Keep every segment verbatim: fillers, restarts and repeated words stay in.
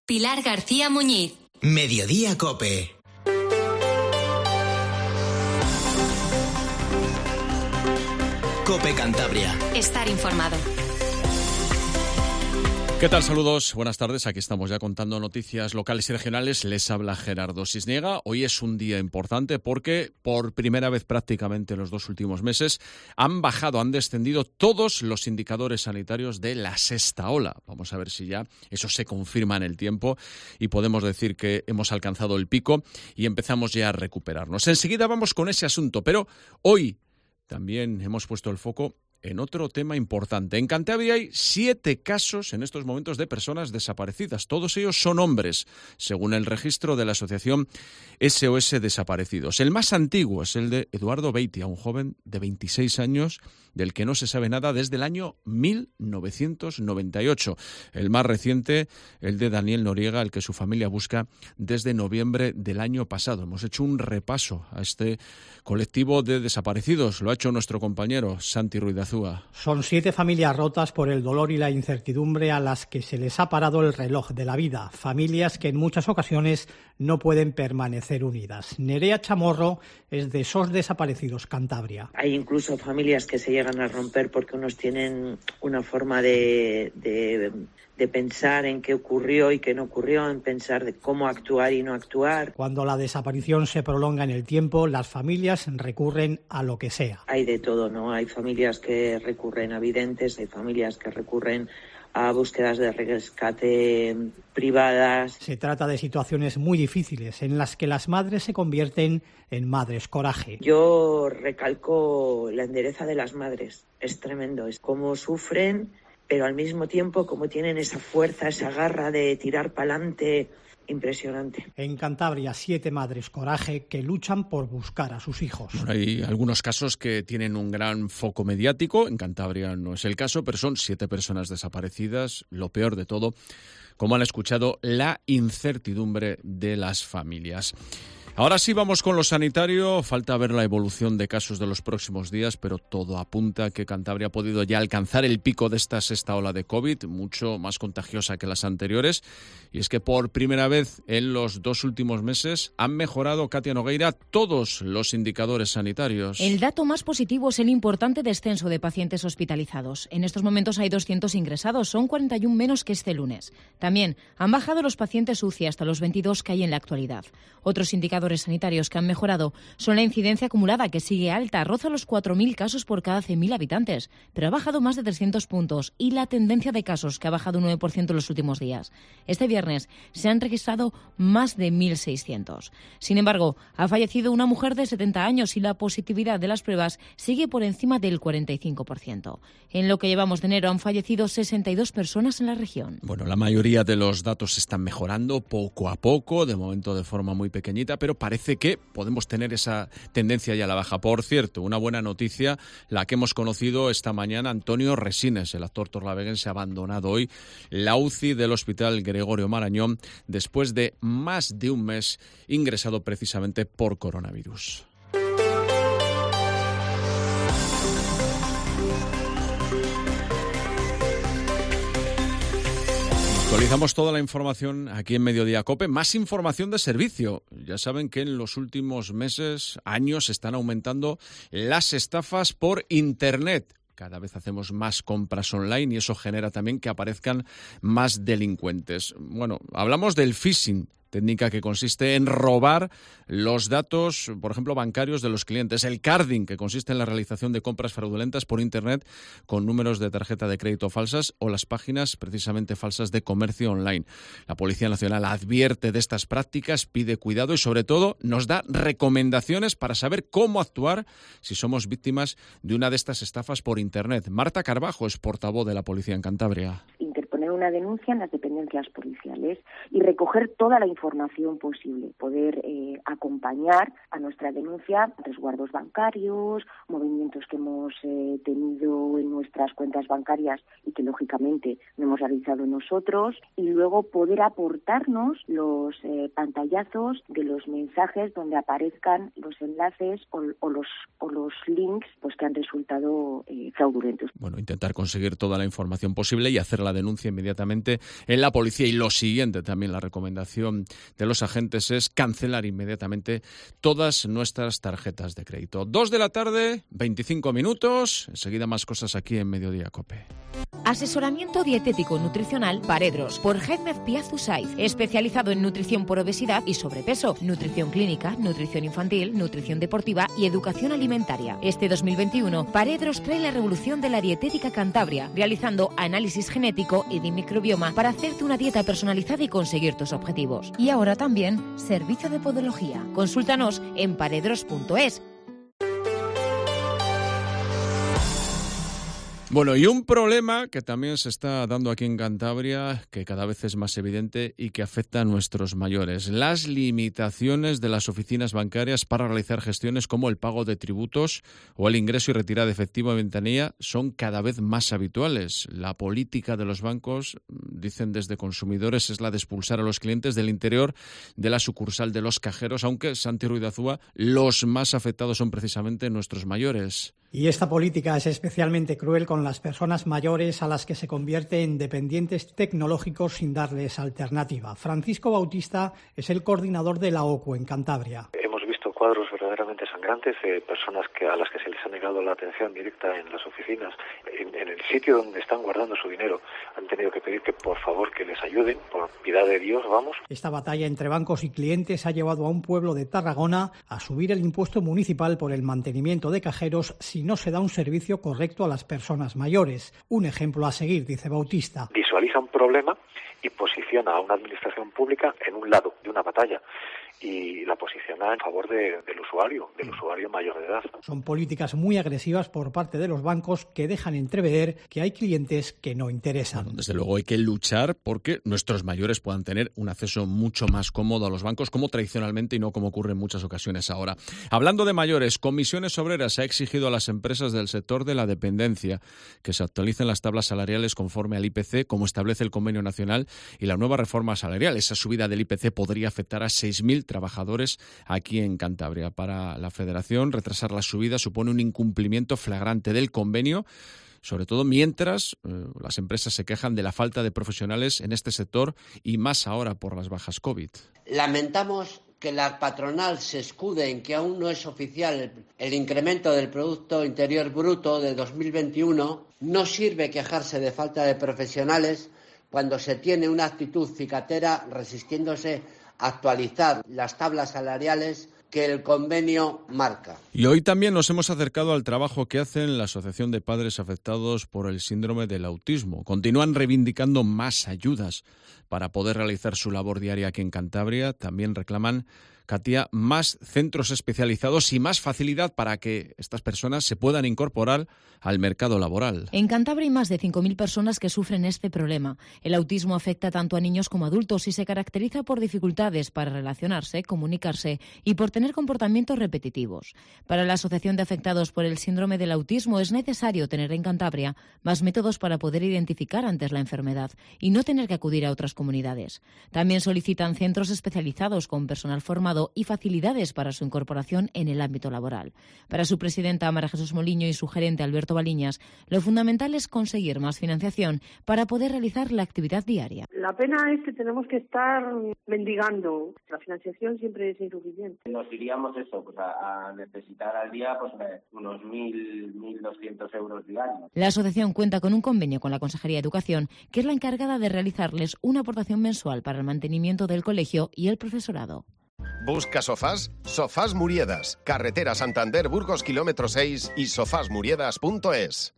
Pilar García Muñiz. Mediodía COPE. COPE Cantabria. Estar informado. ¿Qué tal? Saludos, buenas tardes. Aquí estamos ya contando noticias locales y regionales. Les habla Gerardo Sisniega. Hoy es un día importante porque por primera vez prácticamente en los dos últimos meses han bajado, han descendido todos los indicadores sanitarios de la sexta ola. Vamos a ver si ya eso se confirma en el tiempo y podemos decir que hemos alcanzado el pico y empezamos ya a recuperarnos. Enseguida vamos con ese asunto, pero hoy también hemos puesto el foco en otro tema importante. En Cantabria hay siete casos en estos momentos de personas desaparecidas. Todos ellos son hombres, según el registro de la asociación S O S Desaparecidos. El más antiguo es el de Eduardo Beitia, un joven de veintiséis años del que no se sabe nada desde el año mil novecientos noventa y ocho. El más reciente, el de Daniel Noriega, el que su familia busca desde noviembre del año pasado. Hemos hecho un repaso a este colectivo de desaparecidos. Lo ha hecho nuestro compañero Santi Ruiz de Azúa. Son siete familias rotas por el dolor y la incertidumbre a las que se les ha parado el reloj de la vida. Familias que en muchas ocasiones no pueden permanecer unidas. Nerea Chamorro es de S O S Desaparecidos Cantabria. Hay incluso familias que se llegan a romper porque unos tienen una forma de, de, de pensar en qué ocurrió y qué no ocurrió, en pensar de cómo actuar y no actuar. Cuando la desaparición se prolonga en el tiempo, las familias recurren a lo que sea. Hay de todo, ¿no? Hay familias que recurren a videntes, hay familias que recurren a búsquedas de rescate privadas. Se trata de situaciones muy difíciles en las que las madres se convierten en madres coraje. Yo recalco la endereza de las madres. Es tremendo, es cómo sufren, pero al mismo tiempo cómo tienen esa fuerza, esa garra de tirar para adelante. Impresionante. En Cantabria, siete madres coraje que luchan por buscar a sus hijos. Bueno, hay algunos casos que tienen un gran foco mediático. En Cantabria no es el caso, pero son siete personas desaparecidas. Lo peor de todo, como han escuchado, la incertidumbre de las familias. Ahora sí vamos con lo sanitario. Falta ver la evolución de casos de los próximos días, pero todo apunta a que Cantabria ha podido ya alcanzar el pico de esta sexta ola de COVID, mucho más contagiosa que las anteriores. Y es que por primera vez en los dos últimos meses han mejorado, Katia Nogueira, todos los indicadores sanitarios. El dato más positivo es el importante descenso de pacientes hospitalizados. En estos momentos hay doscientos ingresados, son cuarenta y uno menos que este lunes. También han bajado los pacientes U C I hasta los veintidós que hay en la actualidad. Otros indicadores sanitarios que han mejorado son la incidencia acumulada, que sigue alta, roza los cuatro mil casos por cada cien mil habitantes, pero ha bajado más de trescientos puntos, y la tendencia de casos, que ha bajado un nueve por ciento en los últimos días. Este viernes se han registrado más de mil seiscientos. Sin embargo, ha fallecido una mujer de setenta años y la positividad de las pruebas sigue por encima del cuarenta y cinco por ciento. En lo que llevamos de enero han fallecido sesenta y dos personas en la región. Bueno, la mayoría de los datos están mejorando poco a poco, de momento de forma muy pequeñita, pero parece que podemos tener esa tendencia ya a la baja. Por cierto, una buena noticia, la que hemos conocido esta mañana: Antonio Resines, el actor torlaveguense, ha abandonado hoy la U C I del Hospital Gregorio Marañón después de más de un mes ingresado precisamente por coronavirus. Actualizamos toda la información aquí en Mediodía COPE. Más información de servicio. Ya saben que en los últimos meses, años, están aumentando las estafas por Internet. Cada vez hacemos más compras online y eso genera también que aparezcan más delincuentes. Bueno, hablamos del phishing, técnica que consiste en robar los datos, por ejemplo, bancarios de los clientes. El carding, que consiste en la realización de compras fraudulentas por Internet con números de tarjeta de crédito falsas, o las páginas precisamente falsas de comercio online. La Policía Nacional advierte de estas prácticas, pide cuidado y sobre todo nos da recomendaciones para saber cómo actuar si somos víctimas de una de estas estafas por Internet. Marta Carbajo es portavoz de la Policía en Cantabria. Interponer una denuncia en las dependencias policiales y recoger toda la información posible, poder eh, acompañar a nuestra denuncia resguardos bancarios, movimientos que hemos eh, tenido en nuestras cuentas bancarias y que lógicamente no hemos realizado nosotros, y luego poder aportarnos los eh, pantallazos de los mensajes donde aparezcan los enlaces o, o los o los links pues que han resultado eh, fraudulentos. Bueno, intentar conseguir toda la información posible y hacer la denuncia inmediatamente en la policía. Y lo siguiente también, la recomendación de los agentes es cancelar inmediatamente todas nuestras tarjetas de crédito. Dos de la tarde, veinticinco minutos. Enseguida más cosas aquí en Mediodía COPE. Asesoramiento dietético nutricional Paredros por Hedmez Piazu Saiz, especializado en nutrición por obesidad y sobrepeso, nutrición clínica, nutrición infantil, nutrición deportiva y educación alimentaria. Este dos mil veintiuno, Paredros trae la revolución de la dietética Cantabria, realizando análisis genético y de microbioma para hacerte una dieta personalizada y conseguir tus objetivos. Y ahora también servicio de podología. Consúltanos en paredros punto es. Bueno, y un problema que también se está dando aquí en Cantabria, que cada vez es más evidente y que afecta a nuestros mayores. Las limitaciones de las oficinas bancarias para realizar gestiones como el pago de tributos o el ingreso y retirada de efectivo en ventanilla son cada vez más habituales. La política de los bancos, dicen desde consumidores, es la de expulsar a los clientes del interior de la sucursal de los cajeros, aunque, Santi Ruiz de Azúa, los más afectados son precisamente nuestros mayores. Y esta política es especialmente cruel con las personas mayores a las que se convierte en dependientes tecnológicos sin darles alternativa. Francisco Bautista es el coordinador de la O C U en Cantabria. Hemos visto cuadros verdaderamente sangrantes de personas que a las que se les ha negado la atención directa en las oficinas, en, en el sitio donde están guardando su dinero. Han tenido que pedir que por favor que les ayuden, por piedad de Dios, vamos. Esta batalla entre bancos y clientes ha llevado a un pueblo de Tarragona a subir el impuesto municipal por el mantenimiento de cajeros si no se da un servicio correcto a las personas mayores. Un ejemplo a seguir, dice Bautista. Visualiza un problema y posiciona a una administración pública en un lado de una batalla y la posiciona en favor de, del usuario, del usuario mayor de edad. Son políticas muy agresivas por parte de los bancos que dejan entrever que hay clientes que no interesan. Bueno, desde luego hay que luchar porque nuestros mayores puedan tener un acceso mucho más cómodo a los bancos, como tradicionalmente y no como ocurre en muchas ocasiones ahora. Hablando de mayores, Comisiones Obreras ha exigido a las empresas del sector de la dependencia que se actualicen las tablas salariales conforme al I P C, como establece el Convenio Nacional y la nueva reforma salarial. Esa subida del I P C podría afectar a seis mil trabajadores aquí en Cantabria. Para la Federación, retrasar la subida supone un incumplimiento flagrante del convenio, sobre todo mientras eh, las empresas se quejan de la falta de profesionales en este sector y más ahora por las bajas COVID. Lamentamos que la patronal se escude en que aún no es oficial el, el incremento del Producto Interior Bruto de dos mil veintiuno. No sirve quejarse de falta de profesionales cuando se tiene una actitud cicatera resistiéndose a actualizar las tablas salariales que el convenio marca. Y hoy también nos hemos acercado al trabajo que hacen la Asociación de Padres Afectados por el Síndrome del Autismo. Continúan reivindicando más ayudas para poder realizar su labor diaria aquí en Cantabria. También reclaman, Katia, más centros especializados y más facilidad para que estas personas se puedan incorporar al mercado laboral. En Cantabria hay más de cinco mil personas que sufren este problema. El autismo afecta tanto a niños como a adultos y se caracteriza por dificultades para relacionarse, comunicarse y por tener comportamientos repetitivos. Para la Asociación de Afectados por el Síndrome del Autismo es necesario tener en Cantabria más métodos para poder identificar antes la enfermedad y no tener que acudir a otras comunidades. También solicitan centros especializados con personal formado y facilidades para su incorporación en el ámbito laboral. Para su presidenta María Jesús Moliño y su gerente Alberto Baliñas, lo fundamental es conseguir más financiación para poder realizar la actividad diaria. La pena es que tenemos que estar mendigando. La financiación siempre es insuficiente. Nos iríamos eso, pues a, a necesitar al día pues unos mil, mil doscientos euros diarios. La asociación cuenta con un convenio con la Consejería de Educación, que es la encargada de realizarles una aportación mensual para el mantenimiento del colegio y el profesorado. ¿Busca sofás? Sofás Muriedas, carretera Santander Burgos kilómetro seis y sofás muriedas punto es.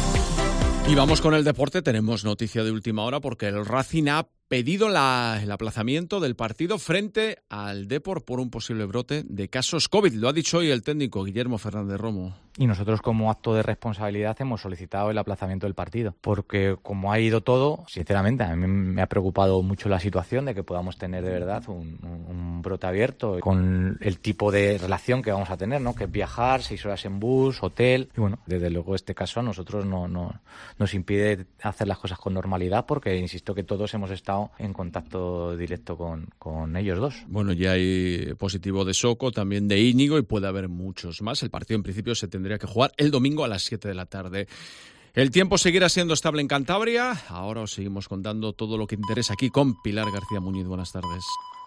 Y vamos con el deporte. Tenemos noticia de última hora porque el Racing ha pedido la, el aplazamiento del partido frente al Depor por un posible brote de casos COVID. Lo ha dicho hoy el técnico Guillermo Fernández Romo. Y nosotros, como acto de responsabilidad, hemos solicitado el aplazamiento del partido. Porque como ha ido todo, sinceramente, a mí me ha preocupado mucho la situación de que podamos tener de verdad un, un, un brote abierto con el tipo de relación que vamos a tener, ¿no? Que es viajar, seis horas en bus, hotel. Y bueno, desde luego este caso a nosotros no, no nos impide hacer las cosas con normalidad porque, insisto, que todos hemos estado en contacto directo con, con ellos dos. Bueno, ya hay positivo de Soco, también de Íñigo y puede haber muchos más. El partido en principio se tendría que jugar el domingo a las siete de la tarde. El tiempo seguirá siendo estable en Cantabria. Ahora os seguimos contando todo lo que interesa aquí con Pilar García Muñiz. Buenas tardes.